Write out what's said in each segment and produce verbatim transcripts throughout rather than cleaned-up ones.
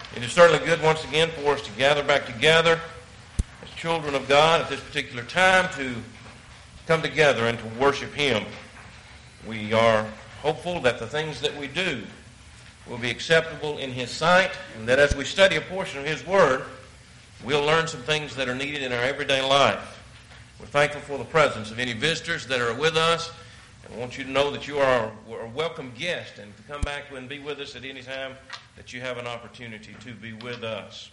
It is certainly good once again for us to gather back together as children of God at this particular time to come together and to worship Him. We are hopeful that the things that we do will be acceptable in His sight, and that as we study a portion of His Word, we'll learn some things that are needed in our everyday life. We're thankful for the presence of any visitors that are with us, and I want you to know that you are a welcome guest and to come back and be with us at any time that you have an opportunity to be with us.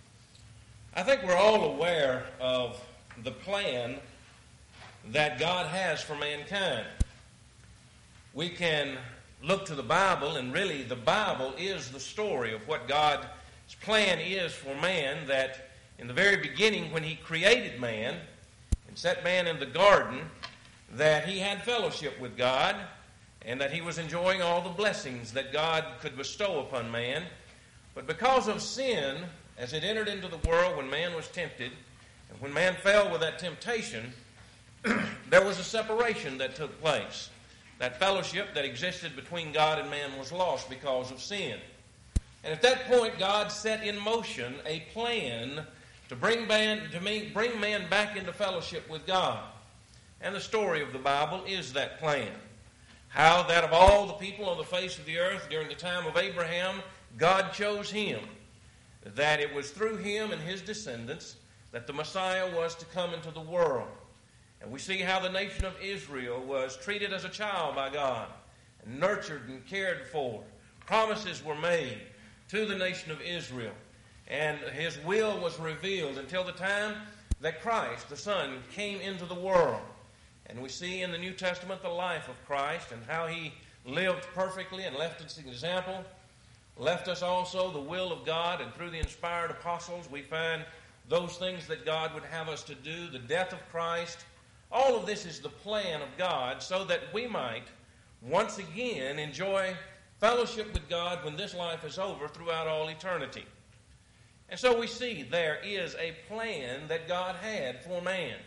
I think we're all aware of the plan that God has for mankind. We can look to the Bible, and really the Bible is the story of what God's plan is for man, that in the very beginning when He created man and set man in the garden, that he had fellowship with God and that he was enjoying all the blessings that God could bestow upon man. But because of sin, as it entered into the world when man was tempted, and when man fell with that temptation, there was a separation that took place. That fellowship that existed between God and man was lost because of sin. And at that point, God set in motion a plan to bring man, to bring man back into fellowship with God. And the story of the Bible is that plan. How that of all the people on the face of the earth during the time of Abraham, God chose him. That it was through him and his descendants that the Messiah was to come into the world. And we see how the nation of Israel was treated as a child by God, and nurtured and cared for. Promises were made to the nation of Israel, and His will was revealed until the time that Christ, the Son, came into the world. And we see in the New Testament the life of Christ and how He lived perfectly and left us an example, left us also the will of God, and through the inspired apostles we find those things that God would have us to do, the death of Christ. All of this is the plan of God so that we might once again enjoy fellowship with God when this life is over throughout all eternity. And so we see there is a plan that God had for man.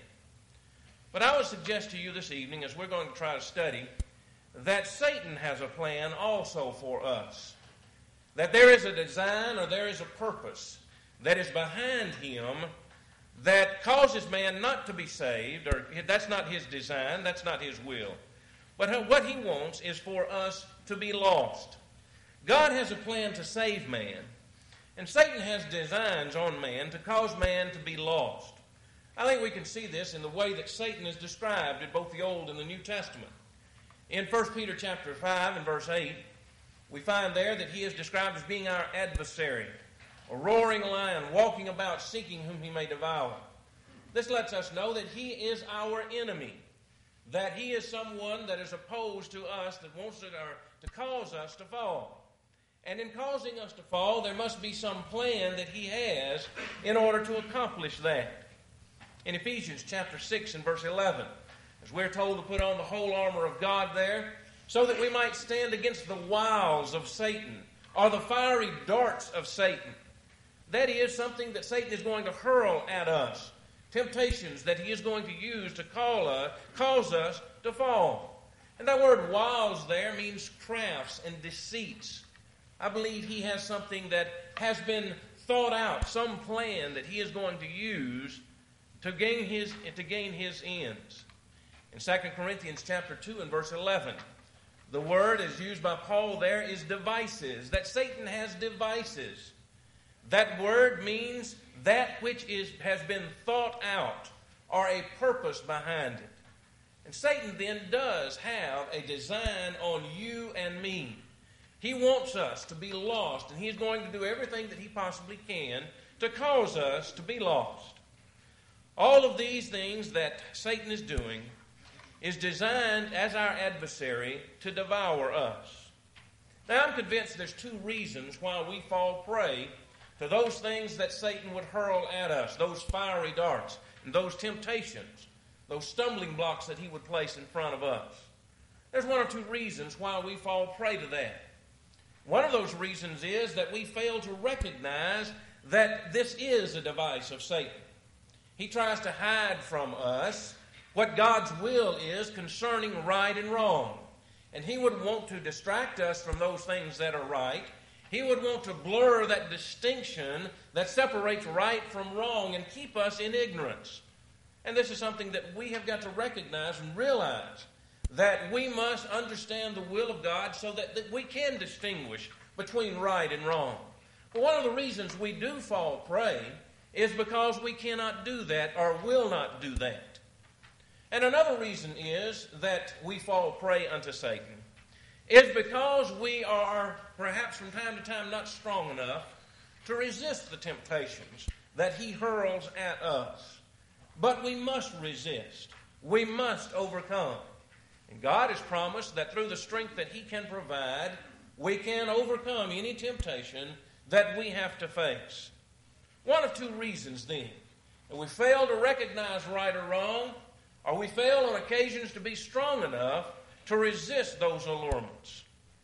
But I would suggest to you this evening, as we're going to try to study, that Satan has a plan also for us. That there is a design or there is a purpose that is behind him that causes man not to be saved, or that's not his design, that's not his will. But what he wants is for us to be lost. God has a plan to save man, and Satan has designs on man to cause man to be lost. I think we can see this in the way that Satan is described in both the Old and the New Testament. In First Peter chapter five and verse eight, we find there that he is described as being our adversary, a roaring lion walking about seeking whom he may devour. This lets us know that he is our enemy, that he is someone that is opposed to us, that wants to, or, to cause us to fall. And in causing us to fall, there must be some plan that he has in order to accomplish that. In Ephesians chapter six and verse eleven, as we're told to put on the whole armor of God there, so that we might stand against the wiles of Satan, or the fiery darts of Satan. That is something that Satan is going to hurl at us, temptations that he is going to use to call us, cause us to fall. And that word wiles there means crafts and deceits. I believe he has something that has been thought out, some plan that he is going to use to gain his to gain his ends. In Second Corinthians chapter two and verse eleven, the word as used by Paul there is devices, that Satan has devices. That word means that which is has been thought out, or a purpose behind it. And Satan then does have a design on you and me. He wants us to be lost, and he's going to do everything that he possibly can to cause us to be lost. All of these things that Satan is doing is designed as our adversary to devour us. Now, I'm convinced there's two reasons why we fall prey to those things that Satan would hurl at us, those fiery darts and those temptations, those stumbling blocks that he would place in front of us. There's one or two reasons why we fall prey to that. One of those reasons is that we fail to recognize that this is a device of Satan. He tries to hide from us what God's will is concerning right and wrong. And he would want to distract us from those things that are right He would want to blur that distinction that separates right from wrong and keep us in ignorance. And this is something that we have got to recognize and realize, that we must understand the will of God so that, that we can distinguish between right and wrong. But one of the reasons we do fall prey is because we cannot do that or will not do that. And another reason is that we fall prey unto Satan is because we are perhaps from time to time not strong enough to resist the temptations that he hurls at us. But we must resist. We must overcome. And God has promised that through the strength that he can provide, we can overcome any temptation that we have to face. One of two reasons then. That we fail to recognize right or wrong, or we fail on occasions to be strong enough to resist those allurements.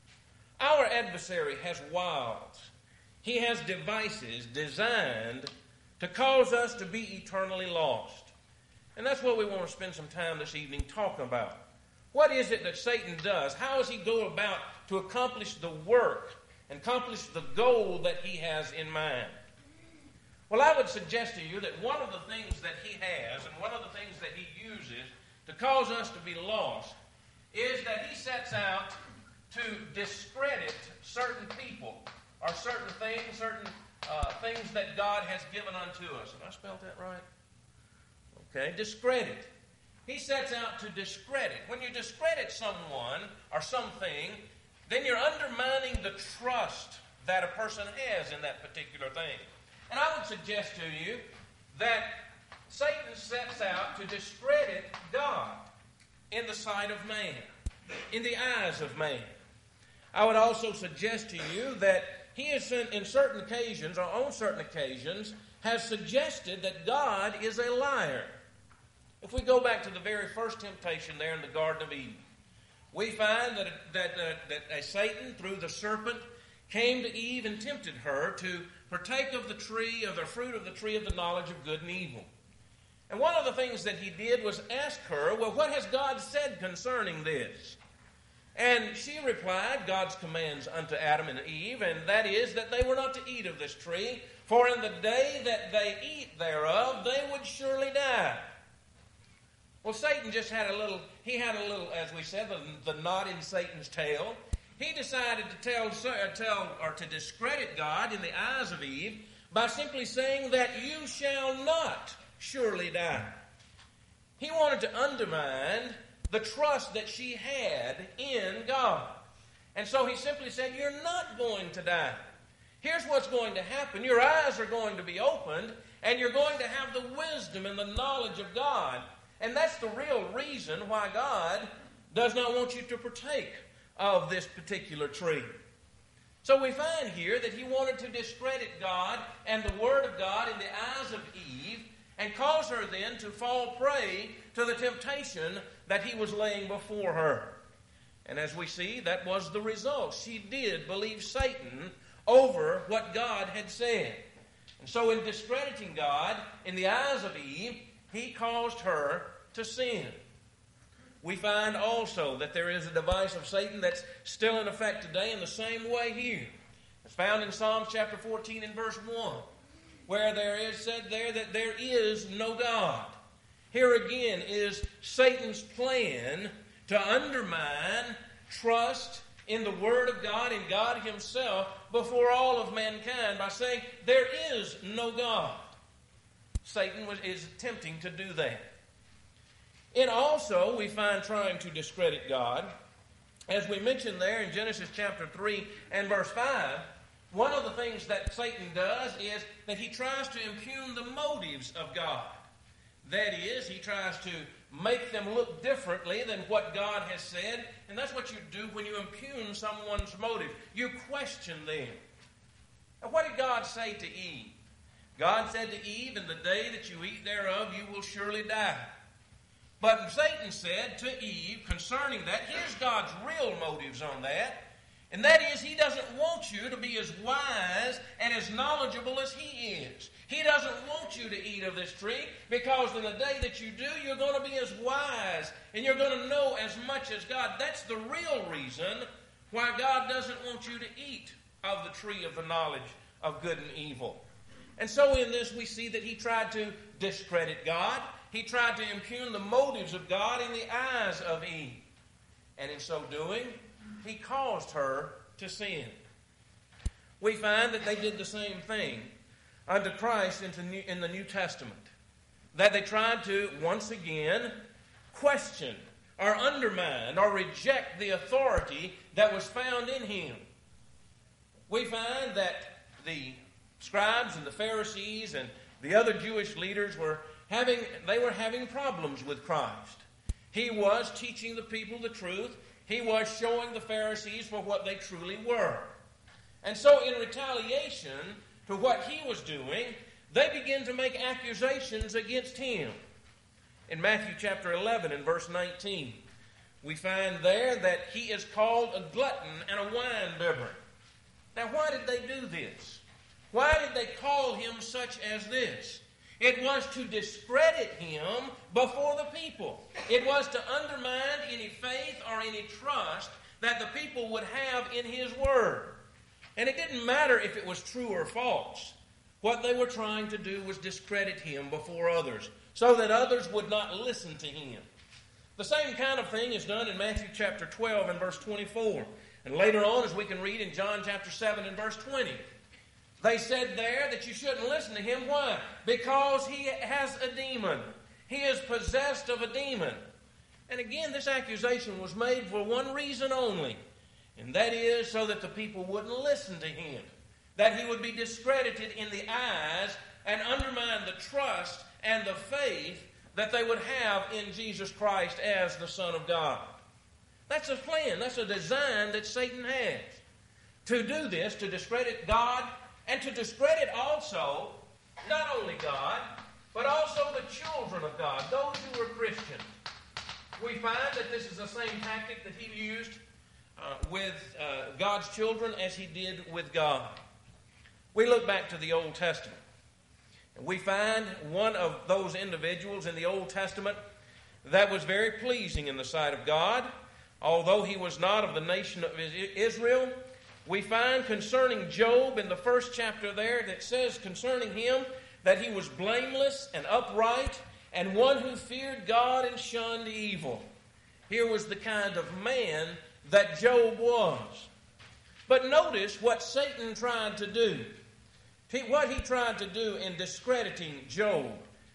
Our adversary has wiles. He has devices designed to cause us to be eternally lost. And that's what we want to spend some time this evening talking about. What is it that Satan does? How does he go about to accomplish the work and accomplish the goal that he has in mind? Well, I would suggest to you that one of the things that he has and one of the things that he uses to cause us to be lost is that he sets out to discredit certain people or certain things, certain uh, things that God has given unto us. Have I spelled that right? Okay, discredit. He sets out to discredit. When you discredit someone or something, then you're undermining the trust that a person has in that particular thing. And I would suggest to you that Satan sets out to discredit God in the sight of man, in the eyes of man. I would also suggest to you that he has, in certain occasions, or on certain occasions, has suggested that God is a liar. If we go back to the very first temptation there in the Garden of Eden, we find that, that, uh, that uh, Satan, through the serpent, came to Eve and tempted her to partake of the tree, of the fruit of the tree of the knowledge of good and evil. And one of the things that he did was ask her, well, what has God said concerning this? And she replied, God's commands unto Adam and Eve, and that is that they were not to eat of this tree, for in the day that they eat thereof, they would surely die. Well, Satan just had a little, he had a little, as we said, the, the knot in Satan's tail. He decided to tell, tell or to discredit God in the eyes of Eve by simply saying that you shall not surely die. He wanted to undermine the trust that she had in God. And so he simply said, you're not going to die. Here's what's going to happen. Your eyes are going to be opened, and you're going to have the wisdom and the knowledge of God. And that's the real reason why God does not want you to partake of this particular tree. So we find here that he wanted to discredit God and the Word of God in the eyes of Eve and cause her then to fall prey to the temptation that he was laying before her. And as we see, that was the result. She did believe Satan over what God had said. And so in discrediting God in the eyes of Eve, he caused her to sin. We find also that there is a device of Satan that's still in effect today in the same way here. It's found in Psalms chapter fourteen and verse one, where there is said there that there is no God. Here again is Satan's plan to undermine trust in the Word of God and God himself before all of mankind by saying there is no God. Satan was, is attempting to do that. And also we find trying to discredit God. As we mentioned there in Genesis chapter three and verse five, one of the things that Satan does is that he tries to impugn the motives of God. That is, he tries to make them look differently than what God has said. And that's what you do when you impugn someone's motive. You question them. And what did God say to Eve? God said to Eve, in the day that you eat thereof, you will surely die. But Satan said to Eve concerning that, here's God's real motives on that. And that is, he doesn't want you to be as wise and as knowledgeable as he is. He doesn't want you to eat of this tree because in the day that you do, you're going to be as wise and you're going to know as much as God. That's the real reason why God doesn't want you to eat of the tree of the knowledge of good and evil. And so in this we see that he tried to discredit God. He tried to impugn the motives of God in the eyes of Eve. And in so doing, he caused her to sin. We find that they did the same thing unto Christ in the New Testament. That they tried to, once again, question or undermine or reject the authority that was found in him. We find that the scribes and the Pharisees and the other Jewish leaders were having, they were having problems with Christ. He was teaching the people the truth. He was showing the Pharisees for what they truly were. And so in retaliation to what he was doing, they began to make accusations against him. In Matthew chapter eleven and verse nineteen, we find there that he is called a glutton and a winebibber. Now, why did they do this? Why did they call him such as this? It was to discredit him before the people. It was to undermine any faith or any trust that the people would have in his word. And it didn't matter if it was true or false. What they were trying to do was discredit him before others, so that others would not listen to him. The same kind of thing is done in Matthew chapter twelve and verse twenty-four. And later on, as we can read in John chapter seven and verse twenty. They said there that you shouldn't listen to him. Why? Because he has a demon. He is possessed of a demon. And again, this accusation was made for one reason only. And that is so that the people wouldn't listen to him. That he would be discredited in the eyes and undermine the trust and the faith that they would have in Jesus Christ as the Son of God. That's a plan. That's a design that Satan has. To do this, to discredit God, and to discredit also, not only God, but also the children of God, those who were Christians. We find that this is the same tactic that he used uh, with uh, God's children as he did with God. We look back to the Old Testament, and we find one of those individuals in the Old Testament that was very pleasing in the sight of God. Although he was not of the nation of Israel, we find concerning Job in the first chapter there that says concerning him that he was blameless and upright and one who feared God and shunned evil. Here was the kind of man that Job was. But notice what Satan tried to do. What he tried to do in discrediting Job.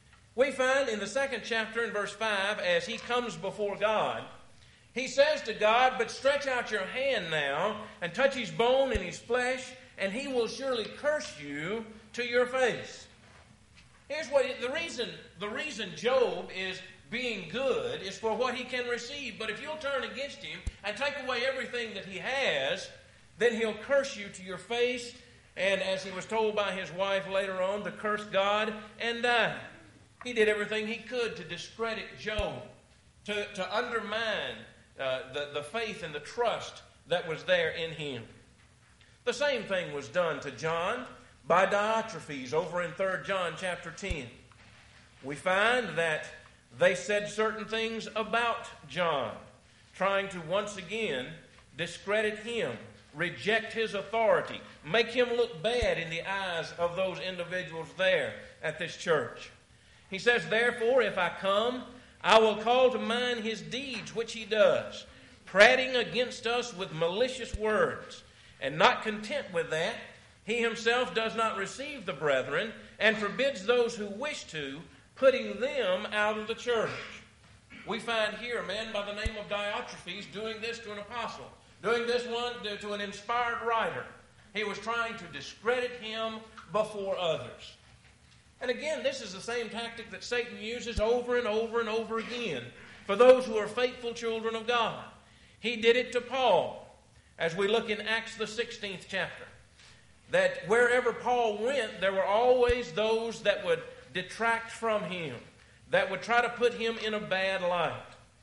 We find in the second chapter in verse five, as he comes before God, he says to God, "But stretch out your hand now and touch his bone and his flesh, and he will surely curse you to your face." Here's what the reason the reason Job is being good is for what he can receive. But if you'll turn against him and take away everything that he has, then he'll curse you to your face. And as he was told by his wife later on, to curse God and die. He did everything he could to discredit Job, to, to undermine uh, the, the faith and the trust that was there in him. The same thing was done to John by Diotrephes over in Third John chapter ten. We find that they said certain things about John, trying to once again discredit him, reject his authority, make him look bad in the eyes of those individuals there at this church. He says, "Therefore, if I come, I will call to mind his deeds which he does, prating against us with malicious words. And not content with that, he himself does not receive the brethren, and forbids those who wish to, putting them out of the church." We find here a man by the name of Diotrephes doing this to an apostle, doing this one to, to an inspired writer. He was trying to discredit him before others. And again, this is the same tactic that Satan uses over and over and over again for those who are faithful children of God. He did it to Paul, as we look in Acts the sixteenth chapter, that wherever Paul went, there were always those that would detract from him, that would try to put him in a bad light.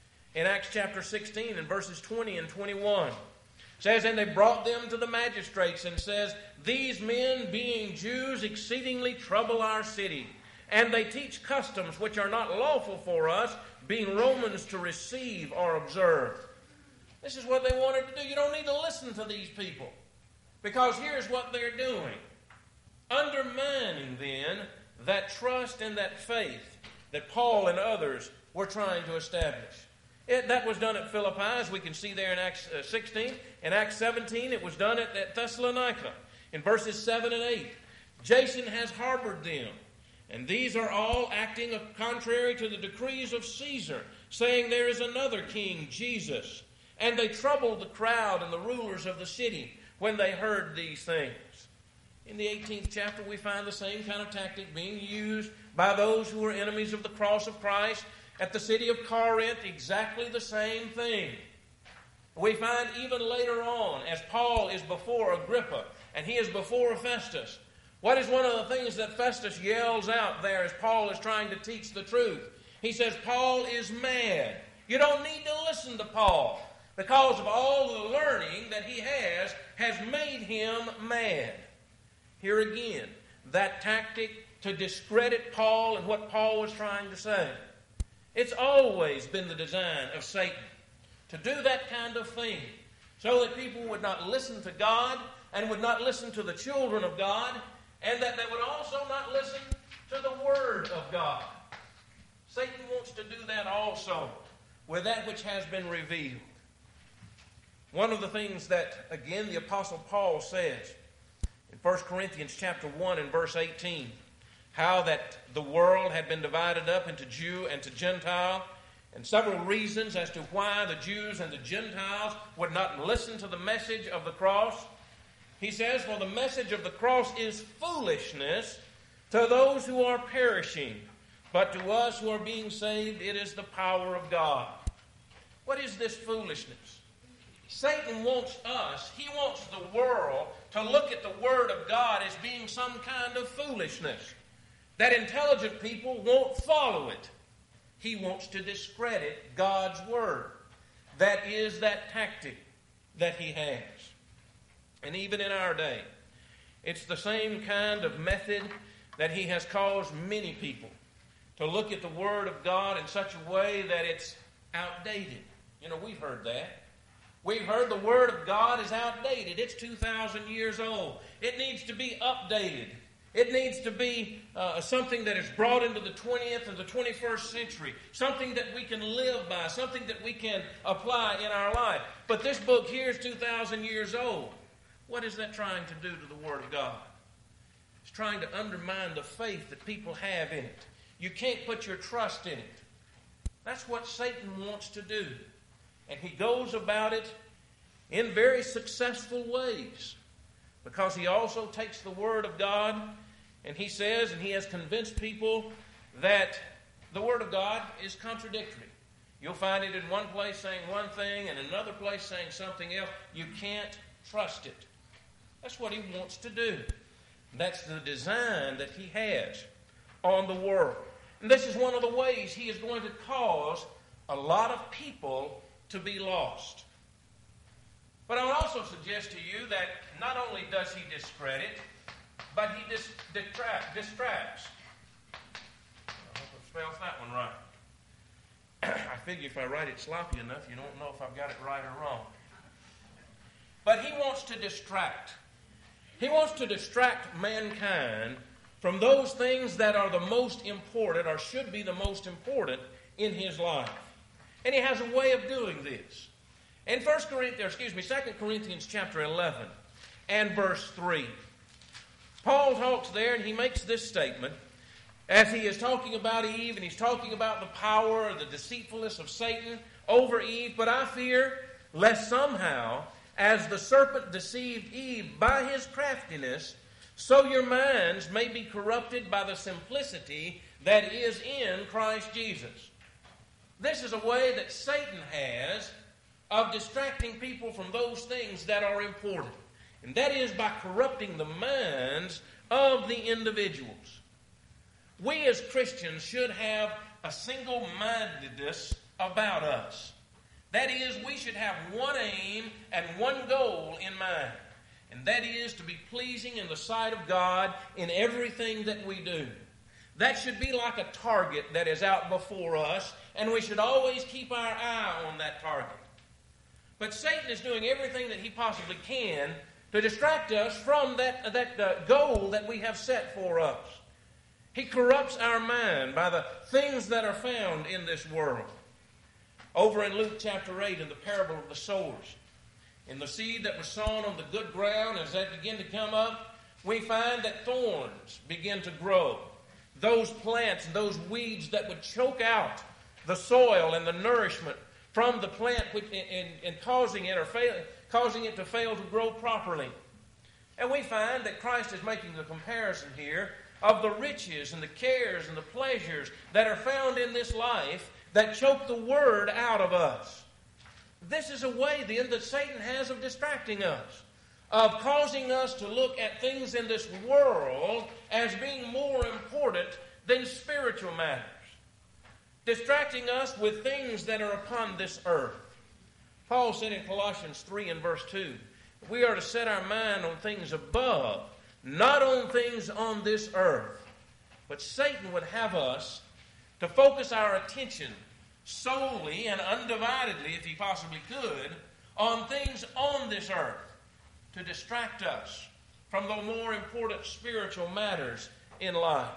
In Acts chapter sixteen, in verses twenty and twenty-one, it says, "And they brought them to the magistrates, and says, These men, being Jews, exceedingly trouble our city, and they teach customs which are not lawful for us, being Romans, to receive or observe." This is what they wanted to do. You don't need to listen to these people, Because here's what they're doing. Undermining then that trust and that faith that Paul and others were trying to establish. It, that was done at Philippi, as we can see there in Acts uh, sixteen. In Acts seventeen, it was done at, at Thessalonica in verses seven and eight. Jason has harbored them, and these are all acting contrary to the decrees of Caesar, saying there is another king, Jesus. And they troubled the crowd and the rulers of the city when they heard these things. In the eighteenth chapter, we find the same kind of tactic being used by those who were enemies of the cross of Christ. At the city of Corinth, exactly the same thing. We find even later on, as Paul is before Agrippa and he is before Festus, what is one of the things that Festus yells out there as Paul is trying to teach the truth? He says, Paul is mad. You don't need to listen to Paul, because of all the learning that he has, has made him mad. Here again, that tactic to discredit Paul and what Paul was trying to say. It's always been the design of Satan to do that kind of thing so that people would not listen to God and would not listen to the children of God, and that they would also not listen to the Word of God. Satan wants to do that also with that which has been revealed. One of the things that, again, the Apostle Paul says in First Corinthians chapter one and verse eighteen, how that the world had been divided up into Jew and to Gentile, and several reasons as to why the Jews and the Gentiles would not listen to the message of the cross. He says, for the message of the cross is foolishness to those who are perishing, but to us who are being saved, it is the power of God. What is this foolishness? Satan wants us, he wants the world to look at the Word of God as being some kind of foolishness, that intelligent people won't follow it. He wants to discredit God's Word. That is that tactic that he has. And even in our day, it's the same kind of method that he has caused many people to look at the Word of God in such a way that it's outdated. You know, we've heard that. We've heard the Word of God is outdated. It's two thousand years old. It needs to be updated. It needs to be uh, something that is brought into the twentieth and the twenty-first century, something that we can live by, something that we can apply in our life. But this book here is two thousand years old. What is that trying to do to the Word of God? It's trying to undermine the faith that people have in it. You can't put your trust in it. That's what Satan wants to do. And he goes about it in very successful ways, because he also takes the Word of God and he says, and he has convinced people that the Word of God is contradictory. You'll find it in one place saying one thing and another place saying something else. You can't trust it. That's what he wants to do. That's the design that he has on the world. And this is one of the ways he is going to cause a lot of people to be lost. But I would also suggest to you that not only does he discredit, but he dis- detract, distracts. I hope it spells that one right. I figure if I write it sloppy enough, you don't know if I've got it right or wrong. But he wants to distract. He wants to distract mankind from those things that are the most important, or should be the most important, in his life. And he has a way of doing this. In First Corinthians, excuse me, Second Corinthians chapter eleven and verse three, Paul talks there and he makes this statement as he is talking about Eve, and he's talking about the power or the deceitfulness of Satan over Eve. But I fear lest somehow, as the serpent deceived Eve by his craftiness, so your minds may be corrupted by the simplicity that is in Christ Jesus. This is a way that Satan has of distracting people from those things that are important. And that is by corrupting the minds of the individuals. We as Christians should have a single-mindedness about us. That is, we should have one aim and one goal in mind. And that is to be pleasing in the sight of God in everything that we do. That should be like a target that is out before us, and we should always keep our eye on that target. But Satan is doing everything that he possibly can to to distract us from that, that uh, goal that we have set for us. He corrupts our mind by the things that are found in this world. Over in Luke chapter eight, in the parable of the sowers, in the seed that was sown on the good ground, as that began to come up, we find that thorns begin to grow. Those plants, those weeds that would choke out the soil and the nourishment from the plant, which, and, and causing it or fail, causing it to fail to grow properly. And we find that Christ is making a comparison here of the riches and the cares and the pleasures that are found in this life that choke the word out of us. This is a way, then, that Satan has of distracting us, of causing us to look at things in this world as being more important than spiritual matters, distracting us with things that are upon this earth. Paul said in Colossians three and verse two, we are to set our mind on things above, not on things on this earth. But Satan would have us to focus our attention solely and undividedly, if he possibly could, on things on this earth to distract us from the more important spiritual matters in life.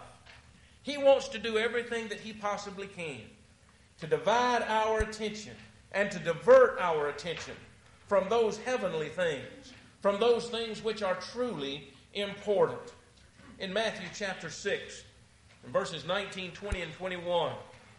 He wants to do everything that he possibly can to divide our attention and to divert our attention from those heavenly things, from those things which are truly important. In Matthew chapter six, in verses nineteen, twenty, and twenty-one,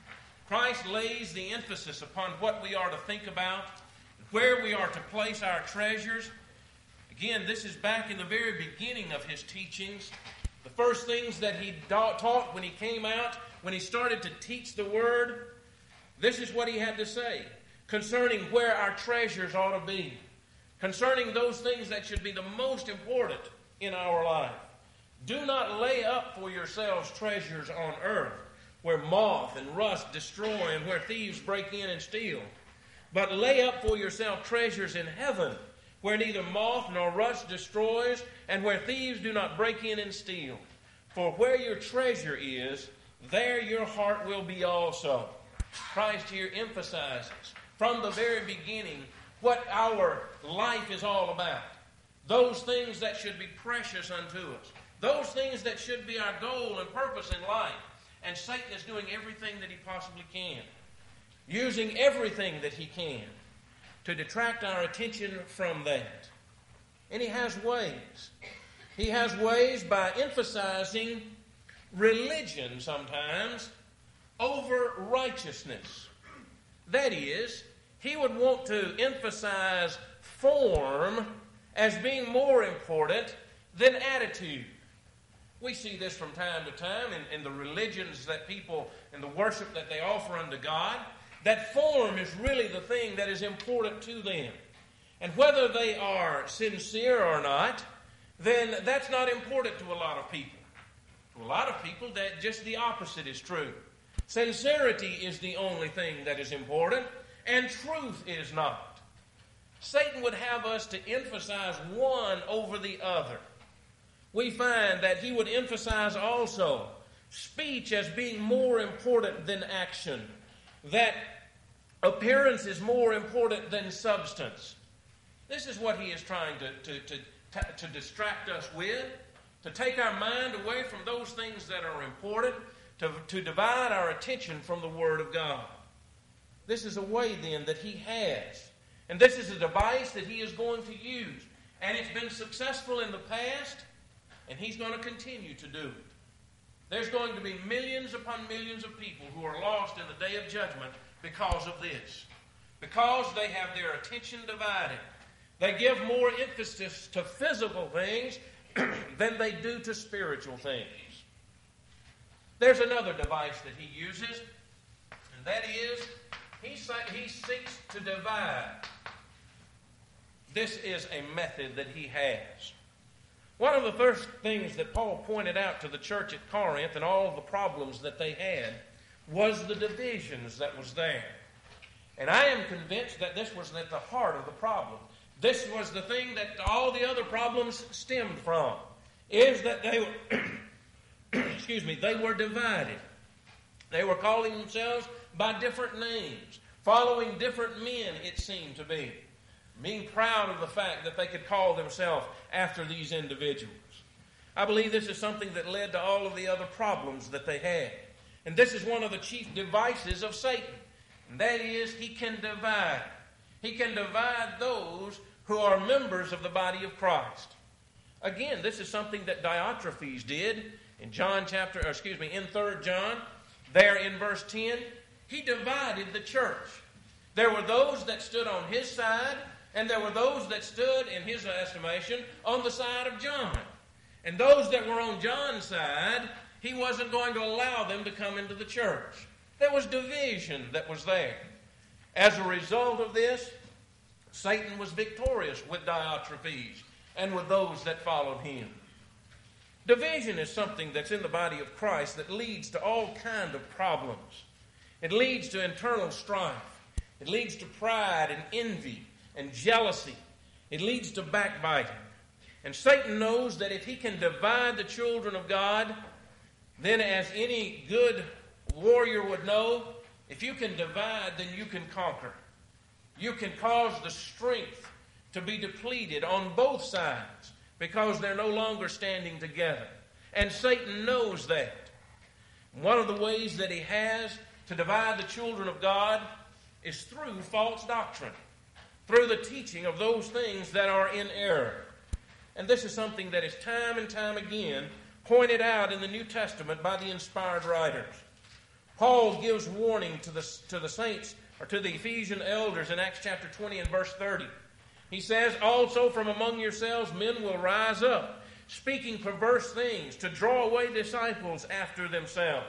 Christ lays the emphasis upon what we are to think about, where we are to place our treasures. Again, this is back in the very beginning of his teachings. The first things that he taught when he came out, when he started to teach the Word, this is what he had to say concerning where our treasures ought to be, concerning those things that should be the most important in our life. Do not lay up for yourselves treasures on earth, where moth and rust destroy and where thieves break in and steal. But lay up for yourself treasures in heaven, where neither moth nor rust destroys, and where thieves do not break in and steal. For where your treasure is, there your heart will be also. Christ here emphasizes from the very beginning what our life is all about. Those things that should be precious unto us. Those things that should be our goal and purpose in life. And Satan is doing everything that he possibly can, using everything that he can to detract our attention from that. And he has ways. He has ways by emphasizing religion sometimes over righteousness. That is, he would want to emphasize form as being more important than attitude. We see this from time to time in, in the religions that people, in the worship that they offer unto God, that form is really the thing that is important to them. And whether they are sincere or not, then that's not important to a lot of people. To a lot of people, that just the opposite is true. Sincerity is the only thing that is important, and truth is not. Satan would have us to emphasize one over the other. We find that he would emphasize also speech as being more important than action, that appearance is more important than substance. This is what he is trying to, to, to, to, to distract us with, to take our mind away from those things that are important, to, to divide our attention from the Word of God. This is a way then that he has, and this is a device that he is going to use, and it's been successful in the past, and he's going to continue to do it. There's going to be millions upon millions of people who are lost in the day of judgment because of this. Because they have their attention divided. They give more emphasis to physical things than they do to spiritual things. There's another device that he uses, and that is he, he seeks to divide. This is a method that he has. One of the first things that Paul pointed out to the church at Corinth and all of the problems that they had was the divisions that was there. And I am convinced that this was at the heart of the problem. This was the thing that all the other problems stemmed from, is that they were, excuse me, they were divided. They were calling themselves by different names, following different men, it seemed to be. being proud of the fact that they could call themselves after these individuals. I believe this is something that led to all of the other problems that they had. And this is one of the chief devices of Satan. And that is, he can divide. He can divide those who are members of the body of Christ. Again, this is something that Diotrephes did in John chapter, or excuse me, in Third John, there in verse ten. He divided the church. There were those that stood on his side, and there were those that stood, in his estimation, on the side of John. And those that were on John's side, he wasn't going to allow them to come into the church. There was division that was there. As a result of this, Satan was victorious with Diotrephes and with those that followed him. Division is something that's in the body of Christ that leads to all kinds of problems. It leads to internal strife. It leads to pride and envy and jealousy. It leads to backbiting. And Satan knows that if he can divide the children of God, then as any good warrior would know, if you can divide, then you can conquer. You can cause the strength to be depleted on both sides because they're no longer standing together. And Satan knows that. One of the ways that he has to divide the children of God is through false doctrine, through the teaching of those things that are in error. And this is something that is time and time again pointed out in the New Testament by the inspired writers. Paul gives warning to the, to the saints, or to the Ephesian elders in Acts chapter twenty and verse thirty. He says, "Also from among yourselves men will rise up, speaking perverse things, to draw away disciples after themselves."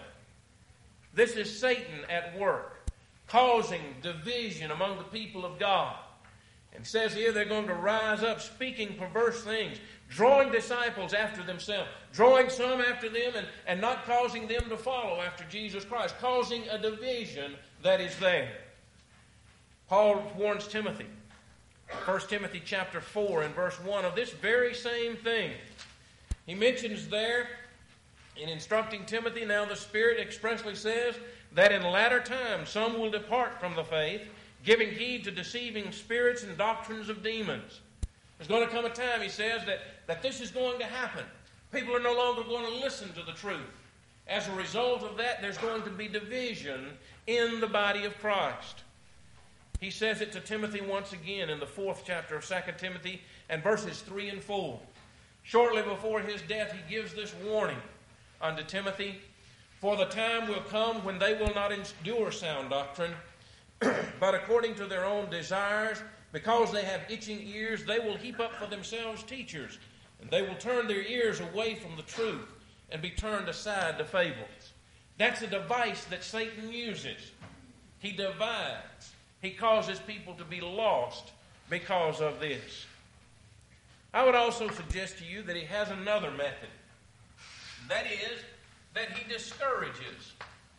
This is Satan at work, causing division among the people of God. And says here they're going to rise up speaking perverse things, drawing disciples after themselves, drawing some after them and, and not causing them to follow after Jesus Christ, causing a division that is there. Paul warns Timothy, First Timothy chapter four and verse one, of this very same thing. He mentions there in instructing Timothy, "Now the Spirit expressly says that in latter times some will depart from the faith, giving heed to deceiving spirits and doctrines of demons." There's going to come a time, he says, that, that this is going to happen. People are no longer going to listen to the truth. As a result of that, there's going to be division in the body of Christ. He says it to Timothy once again in the fourth chapter of Second Timothy and verses three and four. Shortly before his death, he gives this warning unto Timothy, "For the time will come when they will not endure sound doctrine, but according to their own desires, because they have itching ears, they will heap up for themselves teachers, and they will turn their ears away from the truth and be turned aside to fables." That's a device that Satan uses. He divides. He causes people to be lost because of this. I would also suggest to you that he has another method. That is, that he discourages.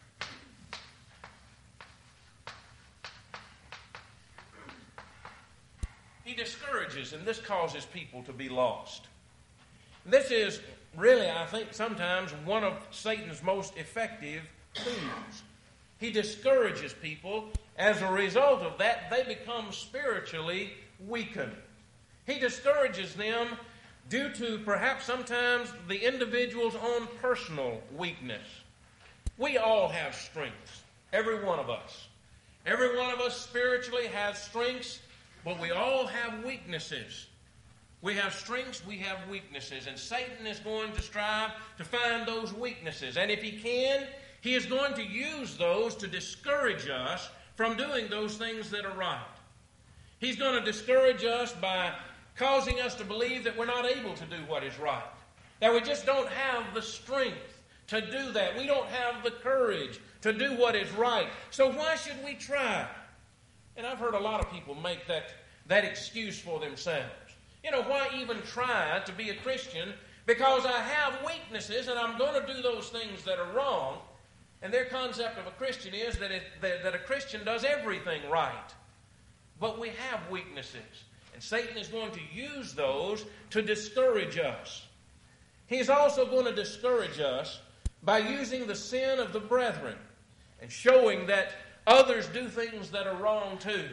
He discourages, and this causes people to be lost. This is really, I think, sometimes one of Satan's most effective tools. He discourages people. As a result of that, they become spiritually weakened. He discourages them due to perhaps sometimes the individual's own personal weakness. We all have strengths, every one of us. Every one of us spiritually has strengths, but we all have weaknesses. We have strengths, we have weaknesses, and Satan is going to strive to find those weaknesses. And if he can, he is going to use those to discourage us from doing those things that are right. He's going to discourage us by causing us to believe that we're not able to do what is right, that we just don't have the strength to do that. We don't have the courage to do what is right. So why should we try? And I've heard a lot of people make that, that excuse for themselves. You know, why even try to be a Christian? Because I have weaknesses and I'm going to do those things that are wrong. And their concept of a Christian is that, it, that, that a Christian does everything right. But we have weaknesses. And Satan is going to use those to discourage us. He's also going to discourage us by using the sin of the brethren and showing that others do things that are wrong too.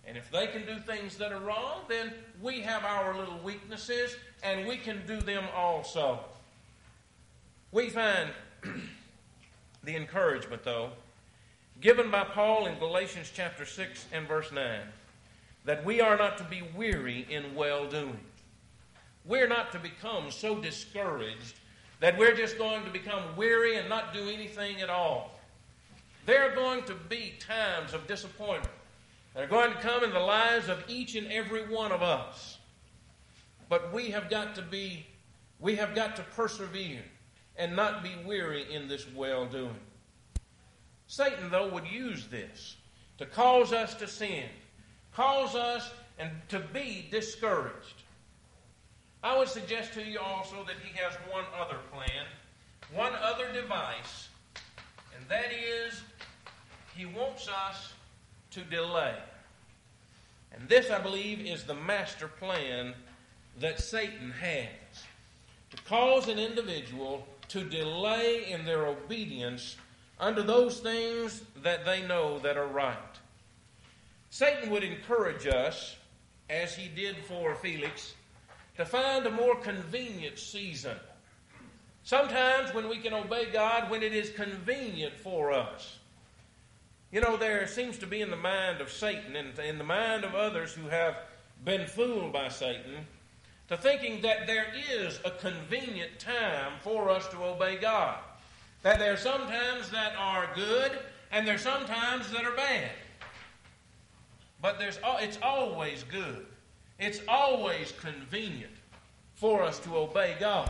And if they can do things that are wrong, then we have our little weaknesses, and we can do them also. We find the encouragement, though, given by Paul in Galatians chapter six and verse nine, that we are not to be weary in well-doing. We're not to become so discouraged that we're just going to become weary and not do anything at all. There are going to be times of disappointment that are going to come in the lives of each and every one of us. But we have got to be, we have got to persevere and not be weary in this well-doing. Satan, though, would use this to cause us to sin, cause us and to be discouraged. I would suggest to you also that he has one other plan, one other device, and that is he wants us to delay. And this, I believe, is the master plan that Satan has, to cause an individual to delay in their obedience unto those things that they know that are right. Satan would encourage us, as he did for Felix, to find a more convenient season. Sometimes when we can obey God, when it is convenient for us. You know, there seems to be in the mind of Satan and in the mind of others who have been fooled by Satan to thinking that there is a convenient time for us to obey God. That there are some times that are good and there are some times that are bad. But there's it's always good. It's always convenient for us to obey God.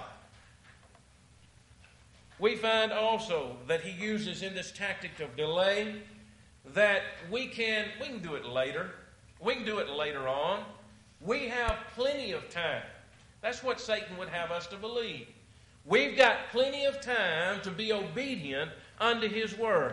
We find also that he uses in this tactic of delay that we can, we can do it later. We can do it later on. We have plenty of time. That's what Satan would have us to believe. We've got plenty of time to be obedient unto his word.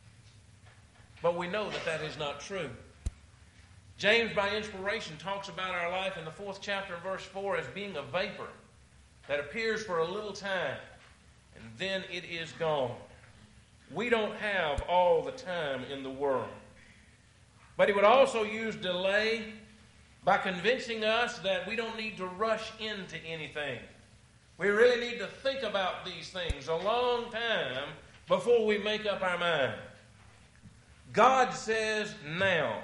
But we know that that is not true. James, by inspiration, talks about our life in the fourth chapter, verse four, as being a vapor that appears for a little time, and then it is gone. We don't have all the time in the world. But he would also use delay by convincing us that we don't need to rush into anything. We really need to think about these things a long time before we make up our mind. God says now.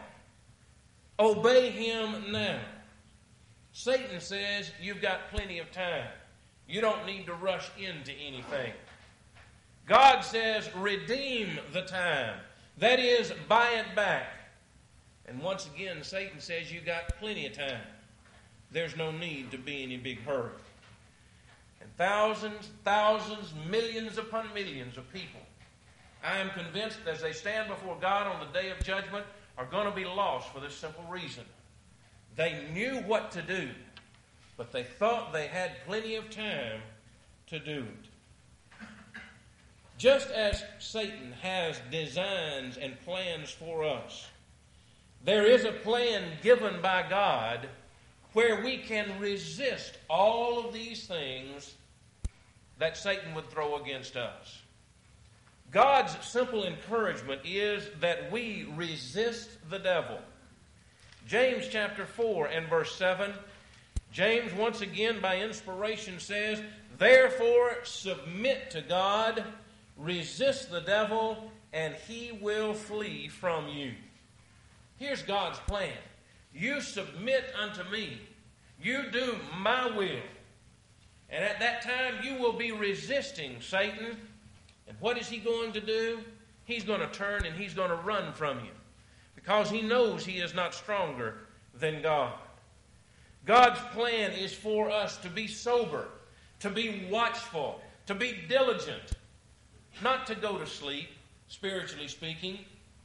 Obey him now. Satan says you've got plenty of time. You don't need to rush into anything. God says redeem the time. That is, buy it back. And once again, Satan says you've got plenty of time. There's no need to be in a big hurry. And thousands, thousands, millions upon millions of people, I am convinced, as they stand before God on the day of judgment, are going to be lost for this simple reason. They knew what to do, but they thought they had plenty of time to do it. Just as Satan has designs and plans for us, there is a plan given by God where we can resist all of these things that Satan would throw against us. God's simple encouragement is that we resist the devil. James chapter four and verse seven, James once again by inspiration says, therefore submit to God, resist the devil, and he will flee from you. Here's God's plan. You submit unto me. You do my will. And at that time you will be resisting Satan. And what is he going to do? He's going to turn and he's going to run from you, because he knows he is not stronger than God. God's plan is for us to be sober, to be watchful, to be diligent, not to go to sleep, spiritually speaking,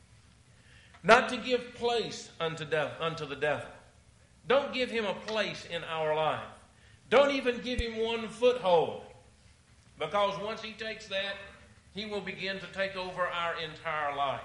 not to give place unto, death, unto the devil. Don't give him a place in our life. Don't even give him one foothold, because once he takes that, he will begin to take over our entire life.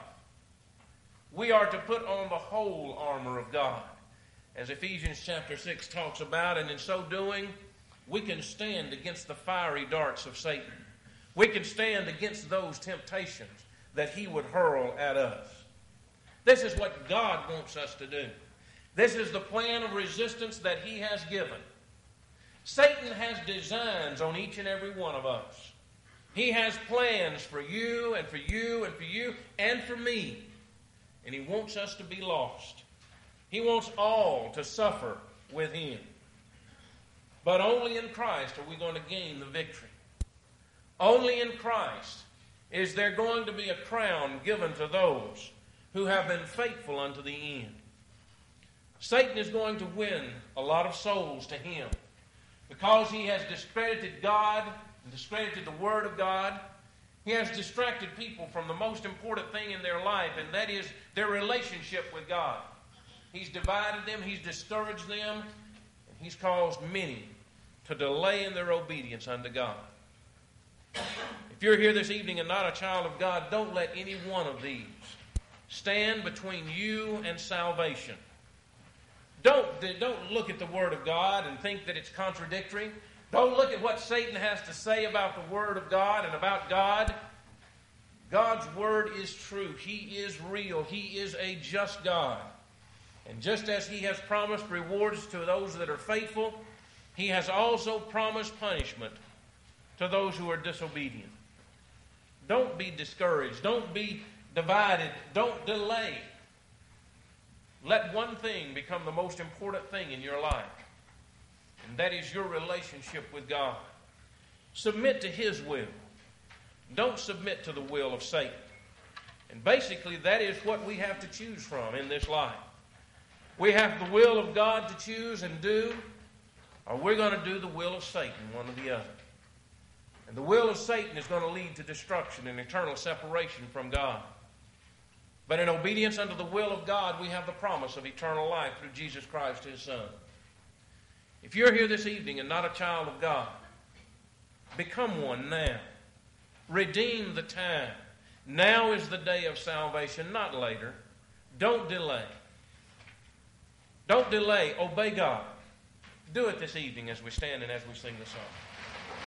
We are to put on the whole armor of God, as Ephesians chapter six talks about, and in so doing, we can stand against the fiery darts of Satan. We can stand against those temptations that he would hurl at us. This is what God wants us to do. This is the plan of resistance that he has given. Satan has designs on each and every one of us. He has plans for you and for you and for you and for me. And he wants us to be lost. He wants all to suffer with him. But only in Christ are we going to gain the victory. Only in Christ is there going to be a crown given to those who have been faithful unto the end. Satan is going to win a lot of souls to him because he has discredited God and discredited the Word of God. He has distracted people from the most important thing in their life, and that is their relationship with God. He's divided them, he's discouraged them, and he's caused many to delay in their obedience unto God. If you're here this evening and not a child of God, don't let any one of these stand between you and salvation. Don't, don't look at the Word of God and think that it's contradictory. Don't look at what Satan has to say about the Word of God and about God. God's Word is true. He is real. He is a just God. And just as He has promised rewards to those that are faithful, He has also promised punishment to those who are disobedient. Don't be discouraged. Don't be divided. Don't delay. Let one thing become the most important thing in your life, and that is your relationship with God. Submit to His will. Don't submit to the will of Satan. And basically, that is what we have to choose from in this life. We have the will of God to choose and do, or we're going to do the will of Satan, one or the other. And the will of Satan is going to lead to destruction and eternal separation from God. But in obedience unto the will of God, we have the promise of eternal life through Jesus Christ, His Son. If you're here this evening and not a child of God, become one now. Redeem the time. Now is the day of salvation, not later. Don't delay. Don't delay. Obey God. Do it this evening as we stand and as we sing the song.